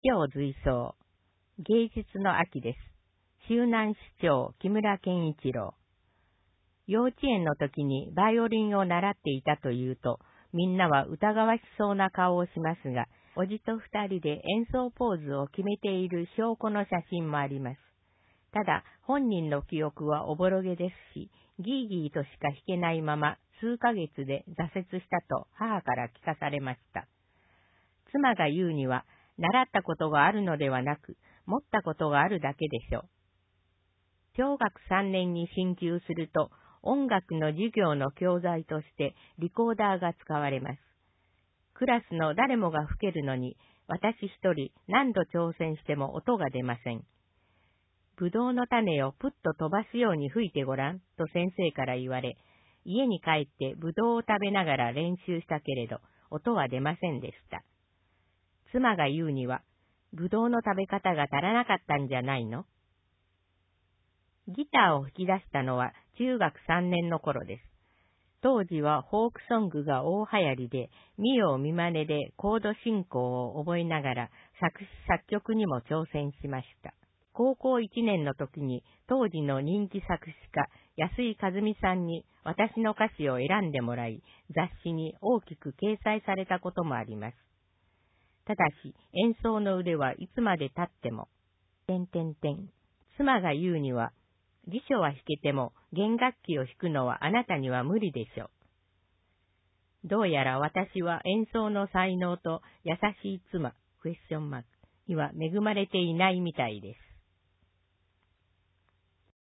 教随想、芸術の秋です。周南市長木村健一郎。幼稚園の時にバイオリンを習っていたというと、みんなは疑わしそうな顔をしますが、おじと二人で演奏ポーズを決めている証拠の写真もあります。ただ、本人の記憶はおぼろげですし、ギーギーとしか弾けないまま、数ヶ月で挫折したと母から聞かされました。妻が言うには、習ったことがあるのではなく、持ったことがあるだけでしょう。小学3年に進級すると、音楽の授業の教材としてリコーダーが使われます。クラスの誰もが吹けるのに、私一人何度挑戦しても音が出ません。ぶどうの種をプッと飛ばすように吹いてごらんと先生から言われ、家に帰ってぶどうを食べながら練習したけれど、音は出ませんでした。妻が言うには、ぶどうの食べ方が足らなかったんじゃないの？ギターを吹き出したのは中学3年の頃です。当時はフォークソングが大流行りで、見よう見まねでコード進行を覚えながら作詞作曲にも挑戦しました。高校1年の時に当時の人気作詞家安井和美さんに私の歌詞を選んでもらい、雑誌に大きく掲載されたこともあります。ただし演奏の腕はいつまで経っても、妻が言うには、辞書は弾けても弦楽器を弾くのはあなたには無理でしょう。どうやら私は演奏の才能と優しい妻、には恵まれていないみたいです。